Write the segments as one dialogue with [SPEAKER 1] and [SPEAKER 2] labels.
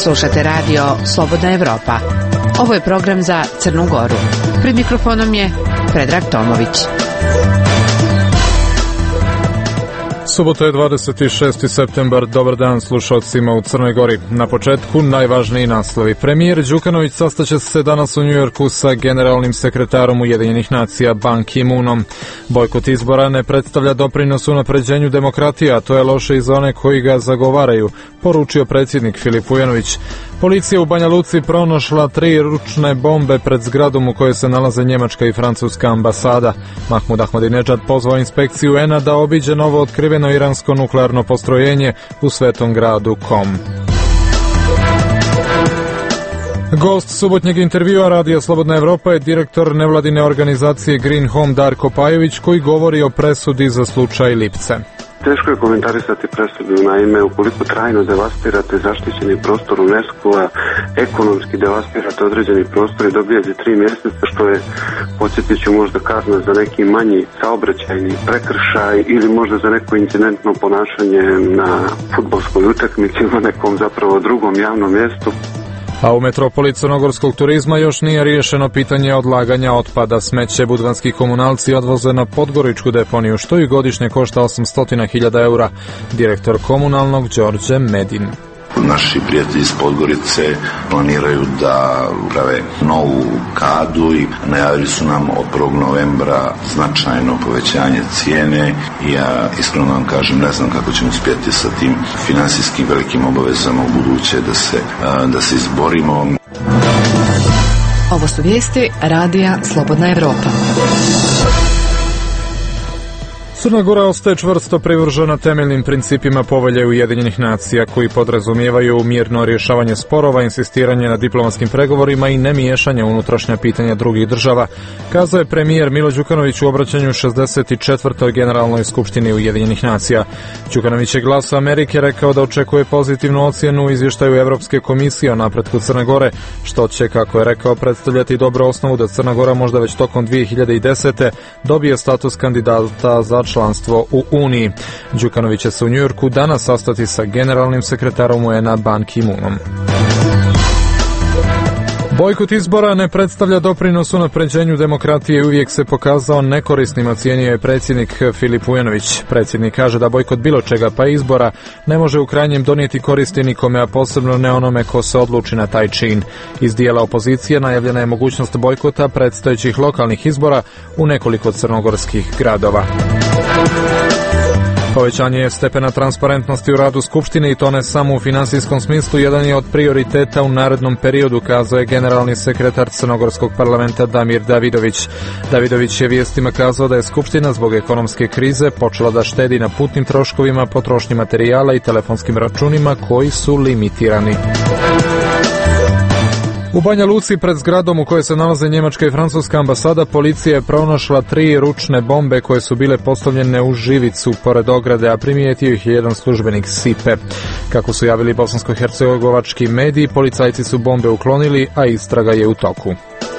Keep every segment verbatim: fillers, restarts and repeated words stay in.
[SPEAKER 1] Slušate radio Slobodna Evropa. Ovo je program za Crnu Goru. Pred mikrofonom je Predrag Tomović.
[SPEAKER 2] Subota je dvadeset šesti septembar. Dobar dan slušalcima u Crnoj Gori. Na početku najvažniji naslovi. Premijer Đukanović sastaće se danas u Njujorku sa generalnim sekretarom Ujedinjenih nacija Ban Ki-moonom. Bojkot izbora ne predstavlja doprinos unapređenju demokratije, a to je loše i za one koji ga zagovaraju, poručio predsjednik Filip Vujanović. Policija u Banja Luci pronašla tri ručne bombe pred zgradom u kojoj se nalaze njemačka i francuska ambasada. Mahmud Ahmadinedžad pozvao inspekciju U N-a da obiđe novo otkriveno iransko nuklearno postrojenje u svetom gradu Kom. Gost subotnjeg intervjua Radija Slobodna Evropa je direktor nevladine organizacije Green Home Darko Pajović, koji govori o presudi za slučaj Lipce.
[SPEAKER 3] Teško je komentarisati presudu, naime, ukoliko trajno devastirate zaštićeni prostor UNESCO-a, ekonomski devastirate određeni prostor i dobijete tri mjeseca, što je, podsjetit ću, možda kazna za neki manji saobraćajni prekršaj ili možda za neko incidentno ponašanje na fudbalskoj utakmici ili na nekom zapravo drugom javnom mjestu.
[SPEAKER 2] A u metropoli crnogorskog turizma još nije riješeno pitanje odlaganja otpada. Smeće budvanski komunalci odvoze na Podgoričku deponiju, što i godišnje košta osamsto hiljada eura. Direktor komunalnog Đorđe Medin.
[SPEAKER 4] Naši prijatelji iz Podgorice planiraju da prave novu kadu i najavili su nam od prvog novembra značajno povećanje cijene i ja iskreno vam kažem, ne znam kako ćemo uspjeti sa tim finansijskim velikim obavezama u buduće da se, da se izborimo.
[SPEAKER 1] Ovo su vijesti Radija Slobodna Evropa.
[SPEAKER 2] Crna Gora ostaje čvrsto privržena temeljnim principima Povelje Ujedinjenih nacija, koji podrazumijevaju mirno rješavanje sporova, insistiranje na diplomatskim pregovorima i nemiješanje unutrašnja pitanja drugih država, kazao je premijer Milo Đukanović u obraćanju šezdeset četvrtoj Generalnoj skupštini Ujedinjenih nacija. Đukanović je Glasu Amerike rekao da očekuje pozitivnu ocjenu u izvještaju Evropske komisije o napretku Crne Gore, što će, kako je rekao, predstavljati dobru osnovu da Crna Gora možda već tokom dvije hiljade desete. dobije status kandidata za članstvo u Uniji. Đukanović će se u Njujorku danas sastati sa generalnim sekretarom U N-a Ban Ki-moonom. Bojkot izbora ne predstavlja doprinos unapređenju demokratije i uvijek se pokazao nekorisnim, ocijenio je predsjednik Filip Vujanović. Predsjednik kaže da bojkot bilo čega pa izbora ne može u krajnjem donijeti koristi nikome, a posebno ne onome ko se odluči na taj čin. Iz dijela opozicije najavljena je mogućnost bojkota predstojećih lokalnih izbora u nekoliko crnogorskih gradova. Povećanje stepena transparentnosti u radu Skupštine, i to ne samo u finansijskom smislu, jedan je od prioriteta u narednom periodu, kazao je generalni sekretar Crnogorskog parlamenta Damir Davidović. Davidović je vijestima kazao da je Skupština zbog ekonomske krize počela da štedi na putnim troškovima, potrošnji materijala i telefonskim računima koji su limitirani. U Banja Luci pred zgradom u kojoj se nalaze njemačka i francuska ambasada policija je pronašla tri ručne bombe koje su bile postavljene u živicu pored ograde, a primijetio ih je jedan službenik S I P E. Kako su javili bosansko-hercegovački mediji, policajci su bombe uklonili, a istraga je u toku.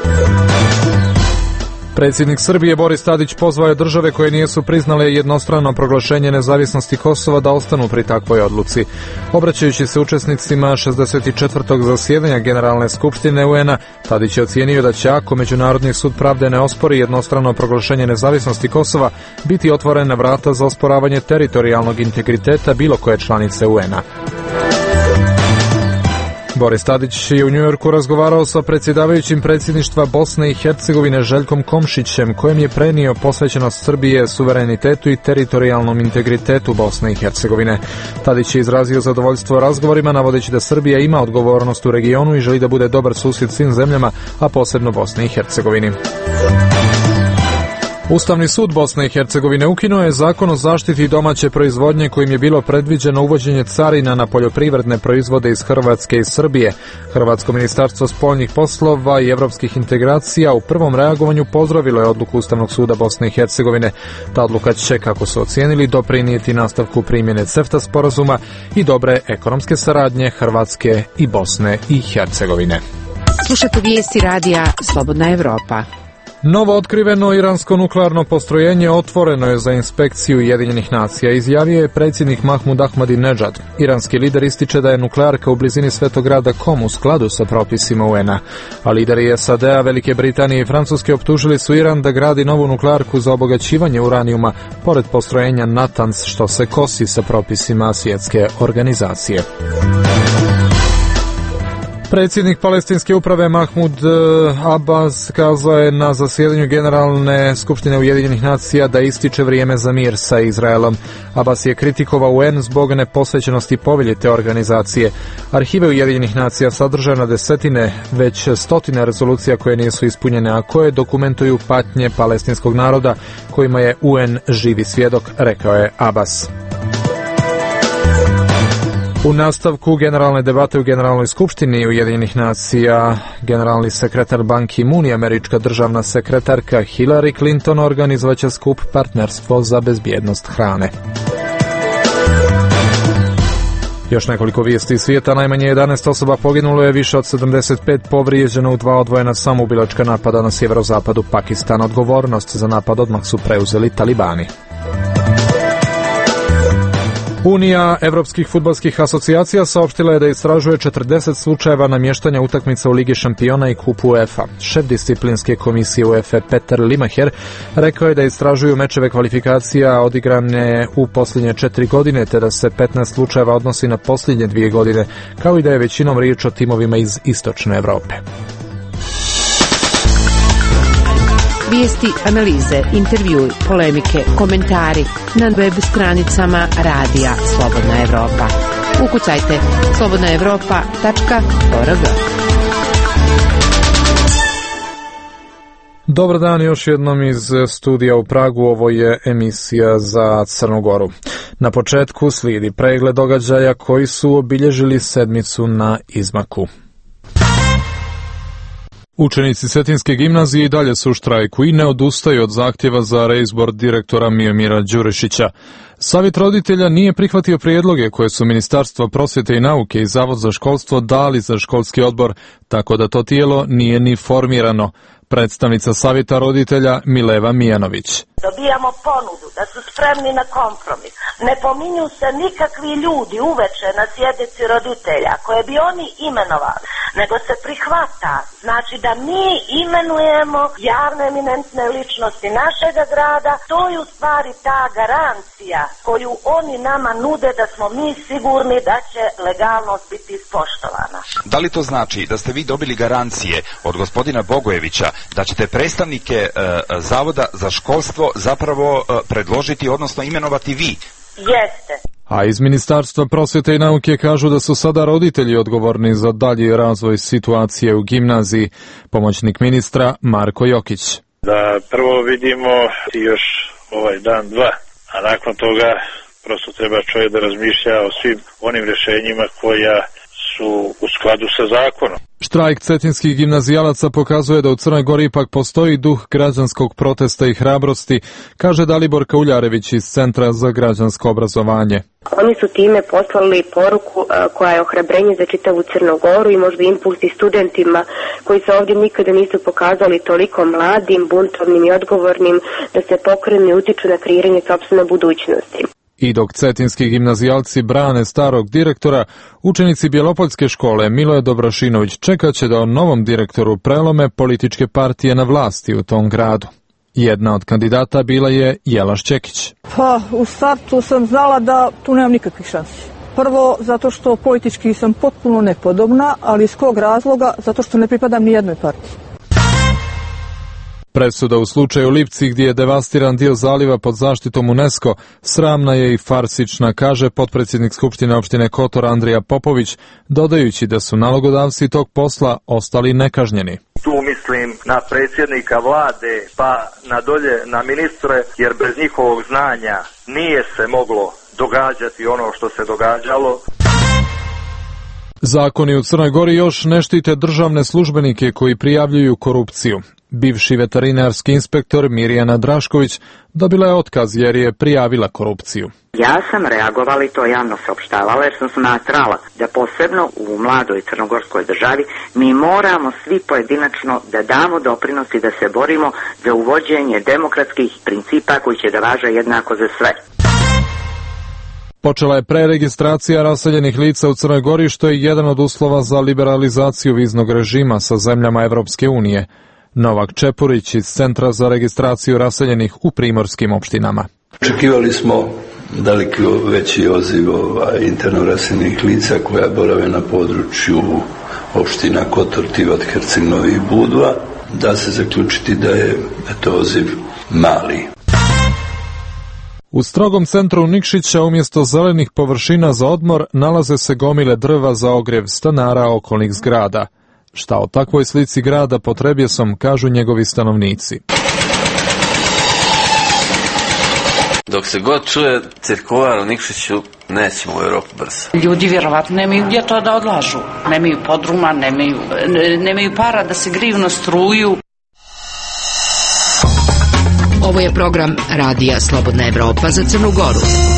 [SPEAKER 2] Predsjednik Srbije Boris Tadić pozvao je države koje nisu priznale jednostrano proglašenje nezavisnosti Kosova da ostanu pri takvoj odluci. Obraćajući se učesnicima šezdeset četvrtog zasjedanja Generalne skupštine U N-a, Tadić je ocijenio da će, ako Međunarodni sud pravde ne ospori jednostrano proglašenje nezavisnosti Kosova, biti otvorena vrata za osporavanje teritorijalnog integriteta bilo koje članice U N-a. Boris Tadić je u Njujorku razgovarao sa predsjedavajućim predsjedništva Bosne i Hercegovine Željkom Komšićem, kojem je prenio posvećenost Srbije suverenitetu i teritorijalnom integritetu Bosne i Hercegovine. Tadić je izrazio zadovoljstvo razgovorima, navodeći da Srbija ima odgovornost u regionu i želi da bude dobar susjed svim zemljama, a posebno Bosni i Hercegovini. Ustavni sud Bosne i Hercegovine ukinuo je zakon o zaštiti domaće proizvodnje kojim je bilo predviđeno uvođenje carina na poljoprivredne proizvode iz Hrvatske i Srbije. Hrvatsko ministarstvo spoljnih poslova i evropskih integracija u prvom reagovanju pozdravilo je odluku Ustavnog suda Bosne i Hercegovine. Ta odluka će, kako su ocijenili, doprinijeti nastavku primjene CEFTA sporazuma i dobre ekonomske saradnje Hrvatske i Bosne i Hercegovine.
[SPEAKER 1] Slušate vijesti Radija Slobodna Evropa.
[SPEAKER 2] Novo otkriveno iransko nuklearno postrojenje otvoreno je za inspekciju Ujedinjenih nacija, izjavio je predsjednik Mahmud Ahmadinejad. Iranski lider ističe da je nuklearka u blizini Svetograda Kom u skladu sa propisima U N-a, a lideri S A D-a, Velike Britanije i Francuske optužili su Iran da gradi novu nuklearku za obogaćivanje uranijuma pored postrojenja Natanz, što se kosi sa propisima svjetske organizacije. Predsjednik palestinske uprave Mahmud Abbas kazao je na zasjedanju Generalne skupštine Ujedinjenih nacija da ističe vrijeme za mir sa Izraelom. Abbas je kritikovao U N zbog neposvećenosti povelje te organizacije. Arhive Ujedinjenih nacija sadržaju na desetine, već stotine rezolucija koje nisu ispunjene, a koje dokumentuju patnje palestinskog naroda kojima je U N živi svjedok, rekao je Abbas. U nastavku generalne debate u Generalnoj skupštini Ujedinjenih nacija, generalni sekretar Ban Ki-moon i američka državna sekretarka Hillary Clinton organizovaće skup Partnerstvo za bezbjednost hrane. Još nekoliko vijesti iz svijeta, najmanje jedanaest osoba poginulo je, više od sedamdeset pet povrijeđeno u dva odvojena samoubilačka napada na sjeverozapadu Pakistana. Odgovornost za napad odmah su preuzeli talibani. Unija evropskih fudbalskih asocijacija saopštila je da istražuje četrdeset slučajeva namještanja utakmica u Ligi šampiona i kupu UEFA. Šef disciplinske komisije UEFA Peter Limacher rekao je da istražuju mečeve kvalifikacija odigrane u posljednje četiri godine, te da se petnaest slučajeva odnosi na posljednje dvije godine, kao i da je većinom riječ o timovima iz istočne Europe.
[SPEAKER 1] Vijesti, analize, intervjui, polemike, komentari na web stranicama Radija Slobodna Evropa. Ukucajte slobodna evropa tačka org.
[SPEAKER 2] Dobar dan još jednom iz studija u Pragu, ovo je emisija za Crnu Goru. Na početku slijedi pregled događaja koji su obilježili sedmicu na izmaku. Učenici Cetinske gimnazije i dalje su u štrajku i ne odustaju od zahtjeva za reizbor direktora Miomira Đurišića. Savjet roditelja nije prihvatio prijedloge koje su Ministarstvo prosvjete i nauke i Zavod za školstvo dali za školski odbor, tako da to tijelo nije ni formirano. Predstavnica Savjeta roditelja Mileva Mijanović.
[SPEAKER 5] Dobijamo ponudu da su spremni na kompromis. Ne pominju se nikakvi ljudi uveče na sjednici roditelja koje bi oni imenovali, nego se prihvata. Znači da mi imenujemo javne eminentne ličnosti našega grada. To je u stvari ta garancija koju oni nama nude da smo mi sigurni da će legalnost biti ispoštovana.
[SPEAKER 6] Da li to znači da ste vi dobili garancije od gospodina Bogojevića da ćete predstavnike e, Zavoda za školstvo zapravo e, predložiti, odnosno imenovati vi?
[SPEAKER 5] Jeste.
[SPEAKER 2] A iz Ministarstva prosvjete i nauke kažu da su sada roditelji odgovorni za dalji razvoj situacije u gimnaziji. Pomoćnik ministra Marko Jokić.
[SPEAKER 7] Da prvo vidimo još ovaj dan, dva, a nakon toga prosto treba čovjek da razmišlja o svim onim rješenjima koja su u skladu sa zakonom.
[SPEAKER 2] Štrajk cetinskih gimnazijalaca pokazuje da u Crnoj Gori ipak postoji duh građanskog protesta i hrabrosti, kaže Dalibor Kauljarević iz Centra za građansko obrazovanje.
[SPEAKER 8] Oni su time poslali poruku koja je ohrabrenje za čitavu Crnu Goru i možda impuls i studentima koji se ovdje nikada nisu pokazali toliko mladim, buntovnim i odgovornim da se pokrenu i utiču na kreiranje sopstvene budućnosti.
[SPEAKER 2] I dok cetinski gimnazijalci brane starog direktora, učenici Bjelopoljske škole Miloje Dobrašinović čekat će da o novom direktoru prelome političke partije na vlasti u tom gradu. Jedna od kandidata bila je Jelaš Čekić.
[SPEAKER 9] Pa, u startu sam znala da tu nemam nikakvih šansi. Prvo, zato što politički sam potpuno nepodobna, ali iz kog razloga? Zato što ne pripadam ni jednoj partiji.
[SPEAKER 2] Presuda u slučaju Lipci, gdje je devastiran dio zaliva pod zaštitom UNESCO, sramna je i farsična, kaže potpredsjednik Skupštine opštine Kotor Andrija Popović, dodajući da su nalogodavci tog posla ostali nekažnjeni.
[SPEAKER 10] Tu mislim na predsjednika vlade, pa na dolje na ministre, jer bez njihovog znanja nije se moglo događati ono što se događalo.
[SPEAKER 2] Zakoni u Crnoj Gori još ne štite državne službenike koji prijavljuju korupciju. Bivši veterinarski inspektor Mirjana Drašković dobila je otkaz jer je prijavila korupciju.
[SPEAKER 11] Ja sam reagovala i to javno saopštavala jer sam smatrala da posebno u mladoj crnogorskoj državi mi moramo svi pojedinačno da damo doprinos i da se borimo za uvođenje demokratskih principa koji će da važe jednako za sve.
[SPEAKER 2] Počela je preregistracija raseljenih lica u Crnoj Gori, što je jedan od uslova za liberalizaciju viznog režima sa zemljama Evropske unije. Novak Čepurić iz Centra za registraciju raseljenih u primorskim opštinama.
[SPEAKER 12] Očekivali smo daleko veći odziv interno raseljenih lica koja borave na području opština Kotor, Tivat, Herceg-Novi i Budva. Da se zaključiti da je eto odziv mali.
[SPEAKER 2] U strogom centru Nikšića umjesto zelenih površina za odmor nalaze se gomile drva za ogrjev stanara okolnih zgrada. Šta o takvoj slici grada potrebjesom kažu njegovi stanovnici.
[SPEAKER 13] Dok se god čuje cirkular u Nikšiću, nećemo u Europu brzo.
[SPEAKER 14] Ljudi vjerovatno nemaju gdje to da odlažu. Nemaju podruma, nemaju, nemaju para da se griju na struju.
[SPEAKER 1] Ovo je program Radija Slobodna Evropa za Crnu Goru.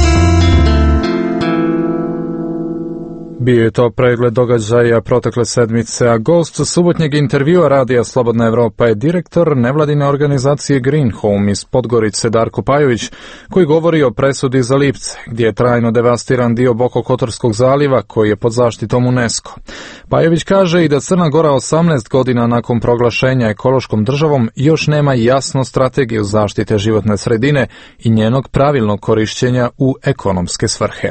[SPEAKER 2] Bio je to pregled događaja protekle sedmice, a gost subotnjeg intervjua Radija Slobodna Evropa je direktor nevladine organizacije Green Home iz Podgorice Darko Pajović, koji govori o presudi za Lipce, gdje je trajno devastiran dio Bokokotorskog zaliva koji je pod zaštitom UNESCO. Pajović kaže i da Crna Gora osamnaest godina nakon proglašenja ekološkom državom još nema jasnu strategiju zaštite životne sredine i njenog pravilnog korišćenja u ekonomske svrhe.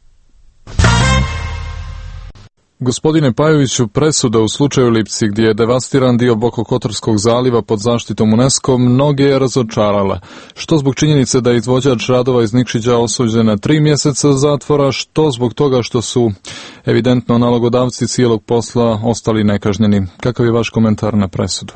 [SPEAKER 2] Gospodine Pajoviću, presuda u slučaju Lipci gdje je devastiran dio Bokokotorskog zaliva pod zaštitom UNESCO mnoge je razočarala. Što zbog činjenice da je izvođač radova iz Nikšića osuđen na tri mjeseca zatvora, što zbog toga što su evidentno nalogodavci cijelog posla ostali nekažnjeni. Kakav je vaš komentar na presudu?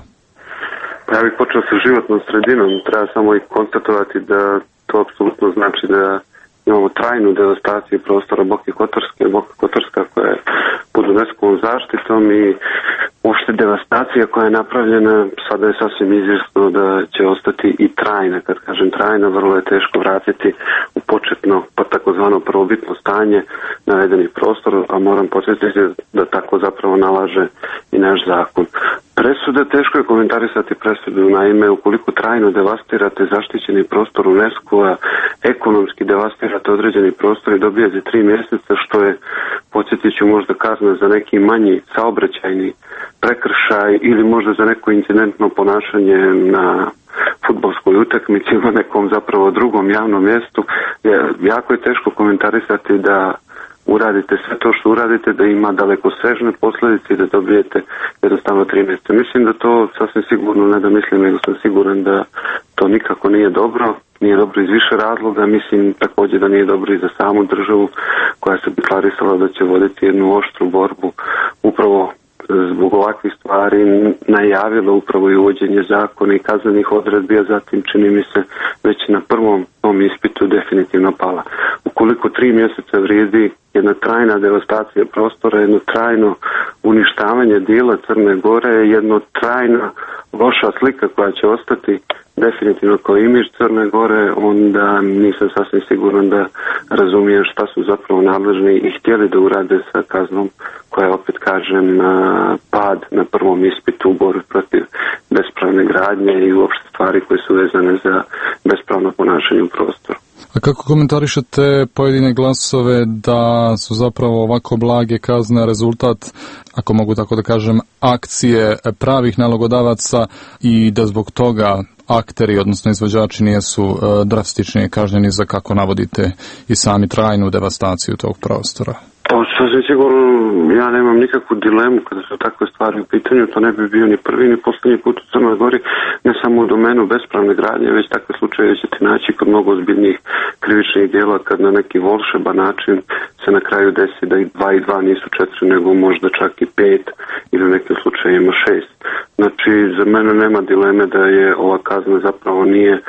[SPEAKER 3] Ja bih počeo sa životnom sredinom. Treba samo i konstatovati da to apsolutno znači da imamo trajnu devastaciju prostora Boke Kotorske, Boka Kotorska koja je pod UNESCO-vom zaštitom i uopšte devastacija koja je napravljena sada je sasvim izvjesno da će ostati i trajna. Kad kažem trajna, vrlo je teško vratiti u početno, pa takozvano prvobitno stanje navedenih prostora, a moram podsjetiti da tako zapravo nalaže i naš zakon. Presude, teško je komentarisati presudu, naime, ukoliko trajno devastirate zaštićeni prostor UNESCO-a, ekonomski devastirate određeni prostor i dobijete tri mjeseca, što je, podsjetit ću, možda kazna za neki manji saobraćajni prekršaj ili možda za neko incidentno ponašanje na fudbalskoj utakmici ili na nekom zapravo drugom javnom mjestu, je, jako je teško komentarisati da uradite sve to što uradite, da ima dalekosežne posljedice i da dobijete jednostavno tri mjeseca. Mislim da to sasvim sigurno, ne da mislim, nego sam siguran da to nikako nije dobro. Nije dobro iz više razloga, mislim također da nije dobro i za samu državu koja se deklarisala da će voditi jednu oštru borbu upravo zbog ovakvih stvari, najavilo upravo i uvođenje zakona i kaznenih odredbi, a zatim čini mi se već na prvom tom ispitu definitivno pala. Ukoliko tri mjeseca vrijedi jedna trajna devastacija prostora, jedno trajno uništavanje dijela Crne Gore, jedno trajna loša slika koja će ostati definitivno kao imidž Crne Gore, onda nisam sasvim siguran da razumijem šta su zapravo nadležni i htjeli da urade sa kaznom koja, opet kažem, na pad na prvom ispitu u borbi protiv bespravne gradnje i uopšte stvari koje su vezane za bespravno ponašanje u prostoru.
[SPEAKER 2] A kako komentarišete pojedine glasove da su zapravo ovako blage kazne rezultat, ako mogu tako da kažem, akcije pravih nalogodavaca i da zbog toga akteri, odnosno izvođači, nisu uh, drastičnije kažnjeni za, kako navodite, i sami trajnu devastaciju tog prostora?
[SPEAKER 3] Pa sasvim sigurno ja nemam nikakvu dilemu kada su takve stvari u pitanju, to ne bi bio ni prvi ni posljednji put u Crnoj Gori, ne samo u domenu bespravne gradnje, već takve slučaje ćete naći kod mnogo ozbiljnijih krivičnih djela kad na neki volšeban način se na kraju desi da i dva i dva nisu četiri, nego možda čak i pet ili u nekim slučajima šest. Znači, za mene nema dileme da je ova kazna zapravo nije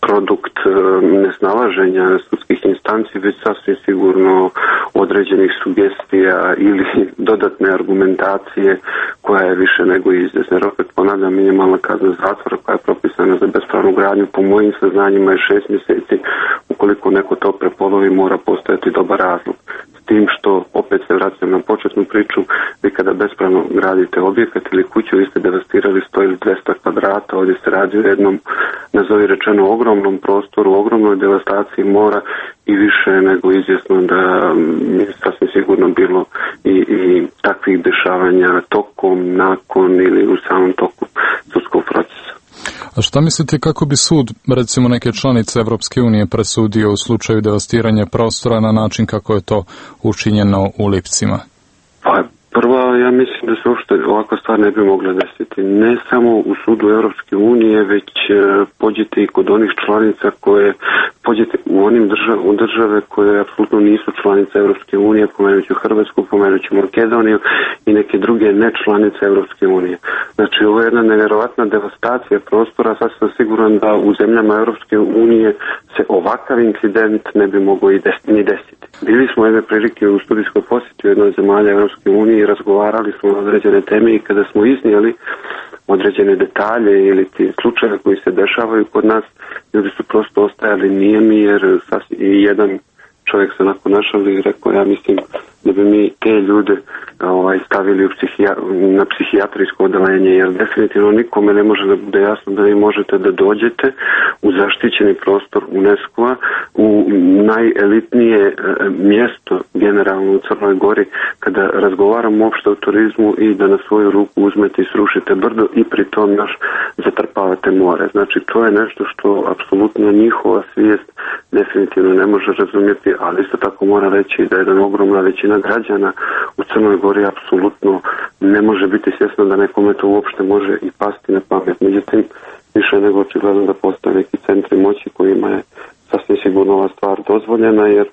[SPEAKER 3] produkt nesnalaženja sudskih instanci, već sasvim sigurno određenih sugestija ili dodatne argumentacije koja je više nego izvjesna. Jer opet ponavljam, minimalna kazna zatvora koja je propisana za bespravnu gradnju po mojim saznanjima je šest mjeseci. Ukoliko neko to prepolovi, mora postojati dobar razlog. S tim što, opet se vraćam na početnu priču, vi kada bespravno gradite objekat ili kuću, vi ste devastirali sto ili dvjesto kvadrata, ovdje se radi o jednom, nazovi rečeno, ogromnom prostoru, ogromnoj devastaciji mora i više nego izvjesno da je sasvim sigurno bilo i, i takvih dešavanja tokom, nakon ili u samom toku sudskog procesa.
[SPEAKER 2] A šta mislite kako bi sud, recimo neke članice Evropske unije, presudio u slučaju devastiranja prostora na način kako je to učinjeno u Lipcima?
[SPEAKER 3] Pa prvo, ja mislim da se uopšte ovakva stvar ne bi mogla desiti. Ne samo u sudu Evropske unije, već pođete i kod onih članica koje, pođete u onim države, u države koje apsolutno nisu članice Evropske unije, pomenuću Hrvatsku, pomenuću Makedoniju i neke druge ne članice Evropske unije. Znači, ovo je jedna nevjerovatna devastacija prostora, sasvim sam siguran da u zemljama Evropske unije se ovakav incident ne bi mogao i des, ni desiti. Bili smo jedne prilike u studijskoj posjeti u jednoj zemalja Evropske unije i razgovarali smo o određene teme i kada smo iznijeli određene detalje ili ti slučaje koji se dešavaju kod nas, ljudi su prosto ostajali nijemi jer sasvim, i jedan čovjek se onako našao i rekao, ja mislim da bi mi te ljude ovaj, stavili u psihija, na psihijatrijsko odeljenje, jer definitivno nikome ne može da bude jasno da vi možete da dođete u zaštićeni prostor UNESCO-a, u najelitnije mjesto generalno u Crnoj Gori, kada razgovaramo uopšte o turizmu i da na svoju ruku uzmete i srušite brdo i pritom još zatrpavate more. Znači, to je nešto što apsolutno njihova svijest definitivno ne može razumjeti, ali isto tako mora reći da jedna ogromna većina građana u Crnoj Gori apsolutno ne može biti svjesna da nekome to uopšte može i pasti na pamet. Međutim, više nego očigledno da postoje neki centri moći kojima je sasvim sigurno ova stvar dozvoljena, jer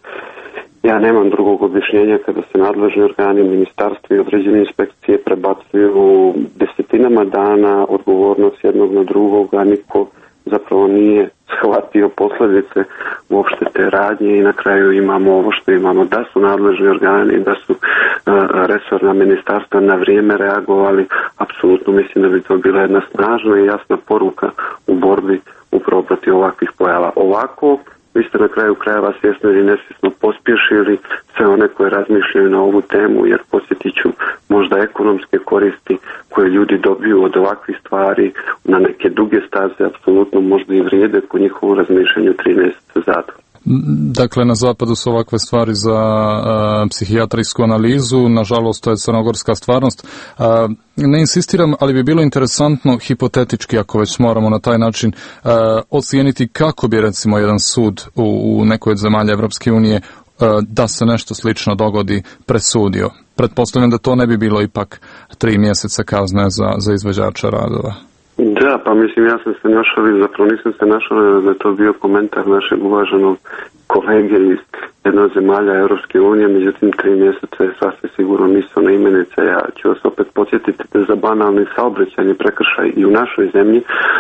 [SPEAKER 3] ja nemam drugog objašnjenja kada se nadležni organi, ministarstva i određene inspekcije prebacuju desetinama dana odgovornost jednog na drugog, a niko zapravo nije shvatio posljedice uopšte te radnje i na kraju imamo ovo što imamo. Da su nadležni organi, da su uh, resorna ministarstva na vrijeme reagovali, apsolutno mislim da bi to bila jedna snažna i jasna poruka u borbi upravo protiv ovakvih pojava. Ovako, vi ste na kraju krajeva svjesno ili nesvjesno pospješili sve one koje razmišljaju na ovu temu, jer posjetit ću možda ekonomske koristi koje ljudi dobiju od ovakvih stvari na neke duge staze, apsolutno možda i vrijede po njihovom razmišljanju tri mjeseca zatvora.
[SPEAKER 2] Dakle, na zapadu su ovakve stvari za uh, psihijatrijsku analizu, nažalost to je crnogorska stvarnost. Uh, ne insistiram, ali bi bilo interesantno hipotetički, ako već moramo na taj način uh, ocijeniti kako bi recimo jedan sud u, u nekoj od zemalja Evropske unije uh, da se nešto slično dogodi presudio. Pretpostavljam da to ne bi bilo ipak tri mjeseca kazne za, za izvođača radova.
[SPEAKER 3] Da, pa mislim, ja sam se našao, zapravo nisam se našao da je to bio komentar našeg uvaženog kolege iz jednog zemalja Europske unije, međutim tri mjeseca je sasvim sigurno nisu na imenice. Ja ću vas opet podsjetiti da za banalni saobraćajni prekršaj i u našoj zemlji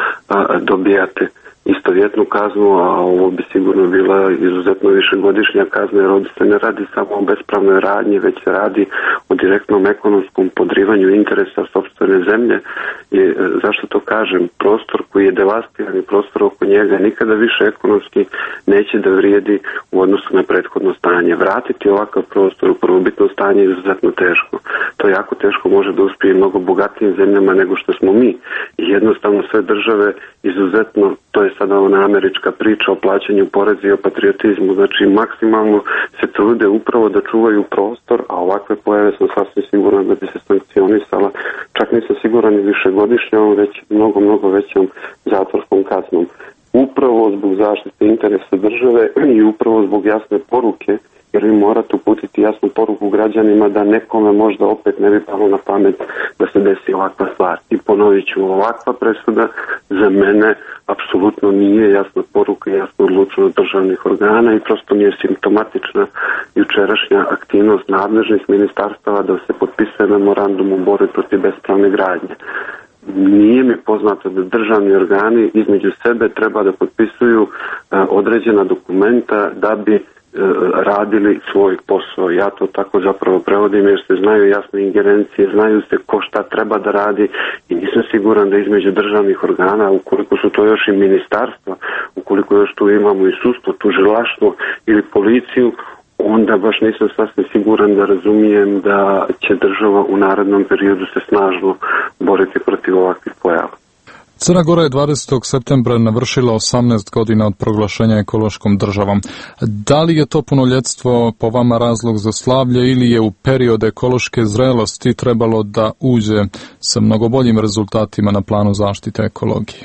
[SPEAKER 3] a, dobijate istovjetnu kaznu, a ovo bi sigurno bila izuzetno višegodišnja kazna, jer ovdje se ne radi samo o bespravnoj radnji, već se radi o direktnom ekonomskom podrivanju interesa sopstvene zemlje. I zašto to kažem? Prostor koji je devastiran i prostor oko njega nikada više ekonomski neće da vrijedi u odnosu na prethodno stanje. Vratiti ovakav prostor u prvobitno stanje je izuzetno teško. To jako teško može da uspije mnogo bogatijim zemljama nego što smo mi. I jednostavno sve države izuzetno, to je sada ona američka priča o plaćanju poreza i o patriotizmu, znači maksimalno se trude upravo da čuvaju prostor, a ovakve pojave sam sasvim siguran da bi se sankcionisala, čak nisam siguran i višegodišnjom, već mnogo, mnogo većom zatvorskom kaznom. Upravo zbog zaštite interesa države i upravo zbog jasne poruke, jer vi morate uputiti jasnu poruku građanima da nekome možda opet ne bi palo na pamet da se desi ovakva stvar. I ponovit ću, ovakva presuda za mene apsolutno nije jasna poruka, jasno odlučeno državnih organa i prosto nije simptomatična jučerašnja aktivnost nadležnih ministarstava da se potpisuje memorandum u borbi protiv bespravne gradnje. nije mi poznato da državni organi između sebe treba da potpisuju određena dokumenta da bi radili svoj posao. Ja to tako zapravo prevodim jer se znaju jasne ingerencije, znaju se ko šta treba da radi i nisam siguran da između državnih organa, ukoliko su to još i ministarstva, ukoliko još tu imamo i sudstvo, tužilaštvo ili policiju, onda baš nisam sasvim siguran da razumijem da će država u narednom periodu se snažno boriti protiv ovakvih pojava.
[SPEAKER 2] Crna Gora je dvadesetog septembra navršila osamnaest godina od proglašenja ekološkom državom. Da li je to punoljetstvo po vama razlog za slavlje ili je u period ekološke zrelosti trebalo da uđe sa mnogo boljim rezultatima na planu zaštite ekologije?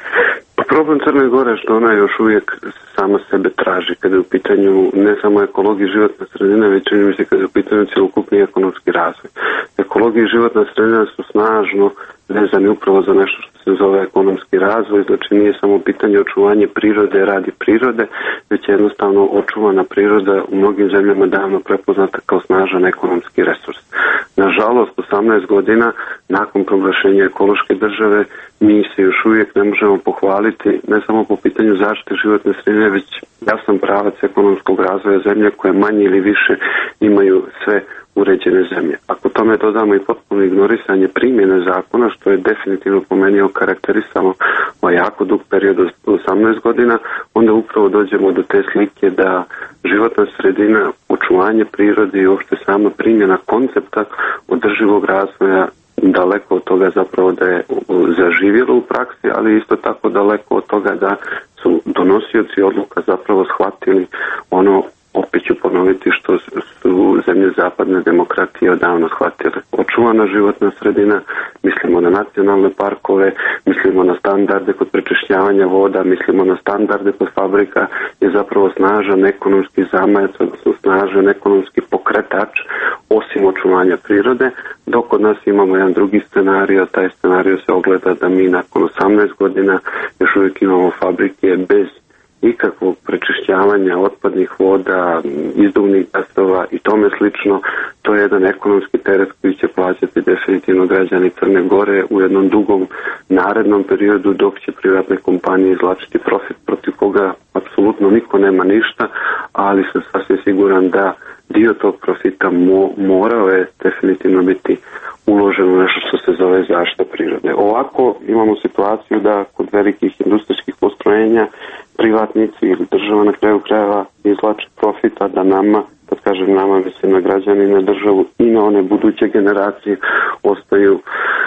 [SPEAKER 3] Problem Crne Gore je što ona još uvijek sama sebe traži kada je u pitanju ne samo ekologija i životna sredina, već čini mi se kada je u pitanju cjelokupni ekonomski razvoj. Ekologija i životna sredina su snažno vezani upravo za nešto što se zove ekonomski razvoj, znači nije samo pitanje očuvanje prirode radi prirode, već je jednostavno očuvana priroda u mnogim zemljama davno prepoznata kao snažan ekonomski resurs. Nažalost, osamnaest godina nakon proglašenja ekološke države mi se još uvijek ne možemo pohvaliti ne samo po pitanju zaštite životne sredine, već jasan pravac ekonomskog razvoja zemlje koje manje ili više imaju sve uređene zemlje. Ako tome dodamo i potpuno ignorisanje primjene zakona, što je definitivno po meni okarakterisalo o jako dug period od osamnaest godina, onda upravo dođemo do te slike da životna sredina, očuvanje prirode i uopšte sama primjena koncepta održivog razvoja daleko od toga zapravo da je zaživjelo u praksi, ali isto tako daleko od toga da su donosioci odluka zapravo shvatili ono, opet ću ponoviti, što su zemlje zapadne demokratije odavno shvatile. Očuvana životna sredina, mislimo na nacionalne parkove, mislimo na standarde kod prečišćavanja voda, mislimo na standarde kod fabrika, je zapravo snažan ekonomski zamajac, odnosno snažan ekonomski pokretač osim očuvanja prirode, dok kod nas imamo jedan drugi scenarij, a taj scenarij se ogleda da mi nakon osamnaest godina još uvijek imamo fabrike bez ikakvog prečišćavanja otpadnih voda, izduvnih gasova i tome slično. To je jedan ekonomski teret koji će plaćati definitivno građani Crne Gore u jednom dugom narednom periodu, dok će privatne kompanije izvlačiti profit protiv koga apsolutno niko nema ništa, ali sam sasvim siguran da dio tog profita mo, morao je definitivno biti uloženo u nešto što se zove zaštita prirode. Ovako imamo situaciju da kod velikih industrijskih postrojenja privatnici ili država na kraju krajeva izvlače profita, da nama, kad kažem nama, mislim na građani, na državu i na one buduće generacije ostaju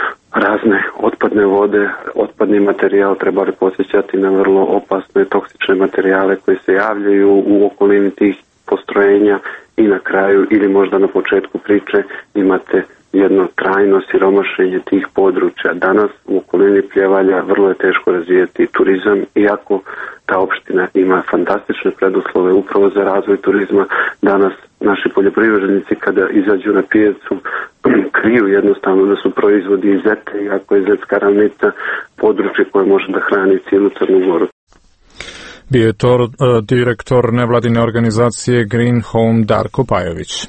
[SPEAKER 3] razne otpadne vode, otpadni materijal, trebali podsjećati na vrlo opasne toksične materijale koji se javljaju u okolini tih postrojenja i na kraju ili možda na početku priče imate jedno trajno siromašenje tih područja. Danas u okolini Pljevalja vrlo je teško razvijeti turizam, iako ta opština ima fantastične preduslove upravo za razvoj turizma. Danas naši poljoprivrednici kada izađu na pijacu kriju jednostavno da su proizvodi iz Zete, iako je Zetska ravnica područje koje može da hrani cijelu Crnu Goru.
[SPEAKER 2] Bio je to uh, direktor nevladine organizacije Green Home Darko Pajović.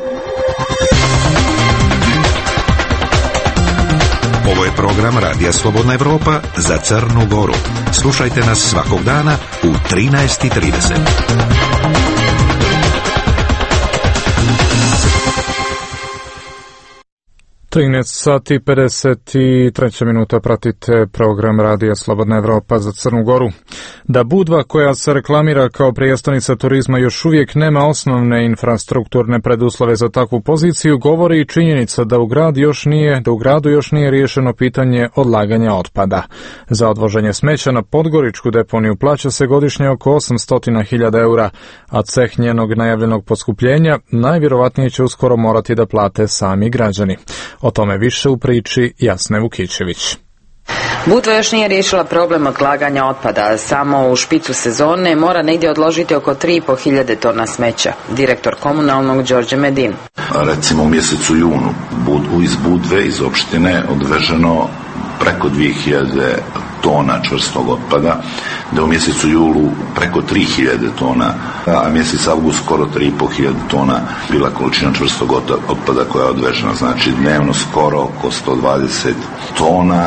[SPEAKER 15] Ovo je program Radija Slobodna Evropa za Crnu Goru. Slušajte nas svakog dana u trinaest i trideset.
[SPEAKER 2] trinaest sati pedeset tri minuta pratite program Radija Slobodna Evropa za Crnu Goru. Da Budva, koja se reklamira kao prijestolnica turizma, još uvijek nema osnovne infrastrukturne preduslove za takvu poziciju, govori i činjenica da u grad još nije, da u gradu još nije riješeno pitanje odlaganja otpada. Za odvoženje smeća na Podgoričku deponiju plaća se godišnje oko osamsto hiljada eura, a ceh njenog najavljenog poskupljenja najvjerovatnije će uskoro morati da plate sami građani. O tome više u priči Jasne Vukićević.
[SPEAKER 16] Budva još nije riješila problem odlaganja otpada. Samo u špicu sezone mora negdje odložiti oko tri i pol hiljade tona smeća. Direktor komunalnog Đorđe Medin.
[SPEAKER 4] Recimo u mjesecu junu iz Budve, iz opštine, odveženo preko dvije hiljade tona čvrstog otpada, da u mjesecu julu preko tri hiljade tona, a mjesec avgust skoro tri i pol hiljade tona bila količina čvrstog otpada koja je odvežena. Znači dnevno skoro oko sto dvadeset tona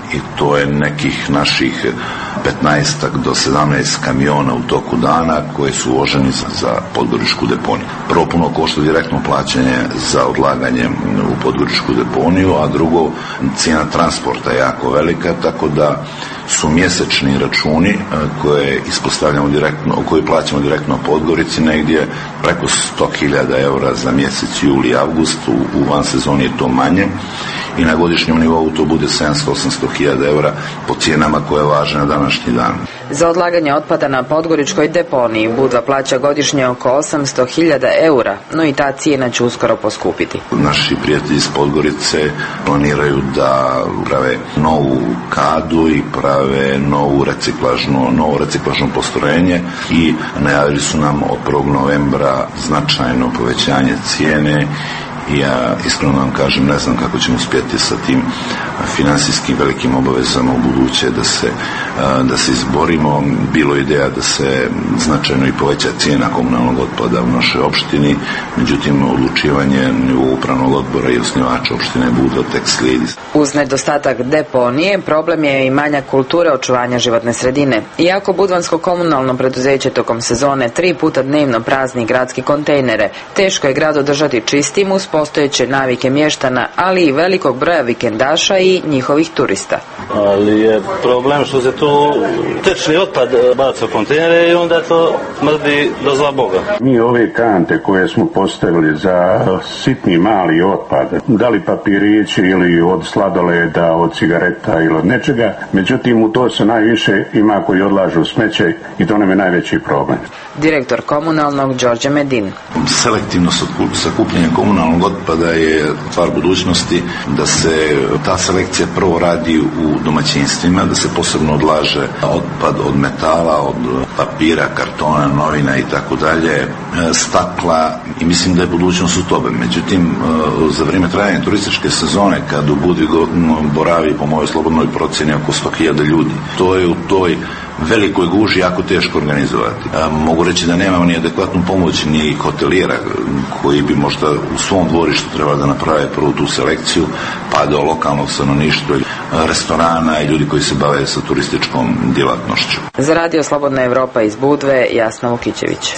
[SPEAKER 4] i to je nekih naših petnaestak do sedamnaest kamiona u toku dana koji su uloženi za podgoričku deponiju. Prvo puno košta direktno plaćanje za odlaganje u podgoričku deponiju, a drugo cijena transporta je jako velika, tako da su mjesečni računi koje ispostavljamo direktno, koji plaćamo direktno Podgorici negdje preko sto hiljada eura za mjesec juli i avgust, u, u van sezoni je to manje i na godišnjem nivou to bude sedamsto do osamsto hiljada eura po cijenama koje važe na današnji dan.
[SPEAKER 16] Za odlaganje otpada na podgoričkoj deponiji Budva plaća godišnje oko osamsto hiljada eura, no i ta cijena će uskoro poskupiti.
[SPEAKER 4] Naši prijatelji iz Podgorice planiraju da prave novu kadu i prave novu reciklažno, novo reciklažno postrojenje i najavili su nam od prvog novembra značajno povećanje cijene. I ja iskreno vam kažem, ne znam kako ćemo uspjeti sa tim finansijskim velikim obavezama u buduće da se, da se izborimo. Bilo je ideja da se značajno i poveća cijena komunalnog otpada u našoj opštini, međutim odlučivanje upravnog odbora i osnivača opštine Budva tek slijedi.
[SPEAKER 16] Uz nedostatak deponije, problem je i manjak kulture očuvanja životne sredine. Iako budvansko komunalno preduzeće tokom sezone tri puta dnevno prazni gradske kontejnere, teško je grad održati čistim uz postojeće navike mještana, ali i velikog broja vikendaša i njihovih turista.
[SPEAKER 17] Ali je problem što se tu tečni otpad baca u kontejnere i onda to smrdi do zla Boga.
[SPEAKER 18] Mi ove kante koje smo postavili za sitni mali otpad, da li papirići ili od sladoleda, od cigareta ili od nečega, međutim u to se najviše ima koji odlažu smeće i to nam je najveći problem.
[SPEAKER 16] Direktor komunalnog Đorđe Medin.
[SPEAKER 4] Selektivno sakupljanje komunalnog otpada je stvar budućnosti, da se ta selekcija prvo radi u domaćinstvima, da se posebno odlaže otpad od metala, od papira, kartona, novina i tako dalje, stakla, i mislim da je budućnost u tome. Međutim, za vrijeme trajanja turističke sezone, kad u Budvi boravi po mojoj slobodnoj procjeni oko sto hiljada ljudi, to je u toj velikoj guži jako teško organizovati. A, mogu reći da nemamo ni adekvatnu pomoć ni hotelijera koji bi možda u svom dvorištu trebali da naprave prvu tu selekciju, pa do lokalnog stanovništva, restorana i ljudi koji se bave sa turističkom djelatnošću.
[SPEAKER 16] Za Radio Slobodna Evropa iz Budve, Jasna Vukićević.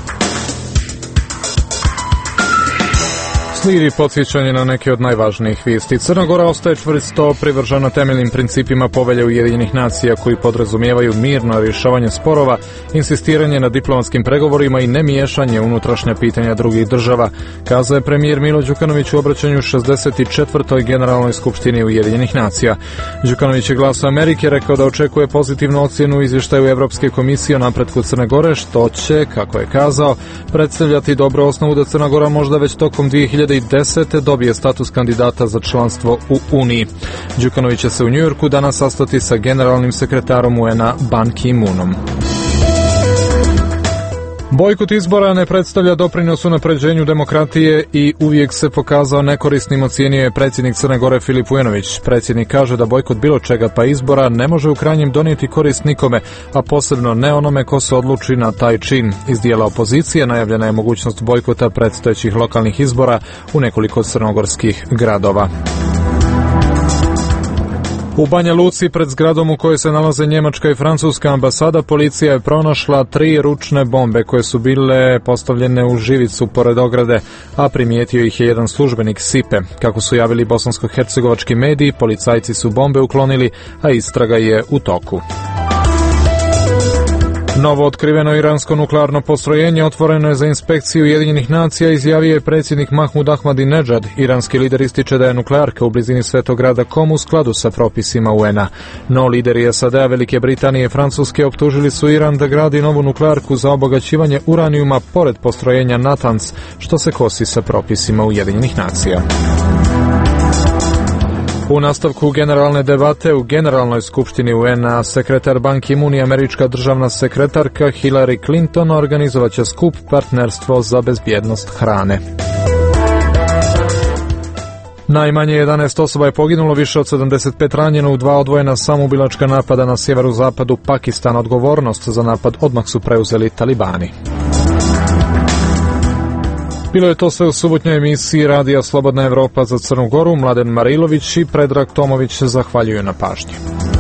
[SPEAKER 2] Slijedi podsjećanje na neke od najvažnijih vijesti. Crna Gora ostaje čvrsto privržena temeljnim principima Povelje Ujedinjenih nacija koji podrazumijevaju mirno rješavanje sporova, insistiranje na diplomatskim pregovorima i nemiješanje unutrašnja pitanja drugih država, kazao je premijer Milo Đukanović u obraćanju šezdeset četvrtoj Generalnoj skupštini Ujedinjenih nacija. Đukanović je Glasu Amerike rekao da očekuje pozitivnu ocjenu u izvještaju Evropske komisije o napretku Crne Gore, što će, kako je kazao, predstavljati dobru osnovu da Crna Gora možda već tokom dvije hiljade desete dobije status kandidata za članstvo u Uniji. Đukanović će se u Njujorku danas sastati sa generalnim sekretarom U N-a Ban Ki-moonom. Bojkot izbora ne predstavlja doprinos unapređenju demokratije i uvijek se pokazao nekorisnim, ocijenio je predsjednik Crne Gore Filip Vujanović. Predsjednik kaže da bojkot bilo čega pa izbora ne može u krajnjem donijeti korist nikome, a posebno ne onome ko se odluči na taj čin. Iz dijela opozicije najavljena je mogućnost bojkota predstojećih lokalnih izbora u nekoliko crnogorskih gradova. U Banja Luci, pred zgradom u kojoj se nalaze njemačka i francuska ambasada, policija je pronašla tri ručne bombe koje su bile postavljene u živicu pored ograde, a primijetio ih je jedan službenik Sipe. Kako su javili bosansko-hercegovački mediji, policajci su bombe uklonili, a istraga je u toku. Novo otkriveno iransko nuklearno postrojenje otvoreno je za inspekciju Ujedinjenih nacija, izjavio je predsjednik Mahmud Ahmadinedžad. Iranski lider ističe da je nuklearka u blizini Svetog grada Kom u skladu sa propisima U N-a. No lideri S A D-a, Velike Britanije i Francuske optužili su Iran da gradi novu nuklearku za obogaćivanje uranijuma pored postrojenja Natanz, što se kosi sa propisima Ujedinjenih nacija. U nastavku generalne debate u Generalnoj skupštini U N-a sekretar Ban Ki-moon i američka državna sekretarka Hillary Clinton organizovat će skup Partnerstvo za bezbjednost hrane. Najmanje jedanaest osoba je poginulo, više od sedamdeset pet ranjeno u dva odvojena samoubilačka napada na sjeverozapadu Pakistana. Odgovornost za napad odmah su preuzeli talibani. Bilo je to sve u subotnjoj emisiji Radija Slobodna Evropa za Crnu Goru. Mladen Marilović i Predrag Tomović se zahvaljuju na pažnji.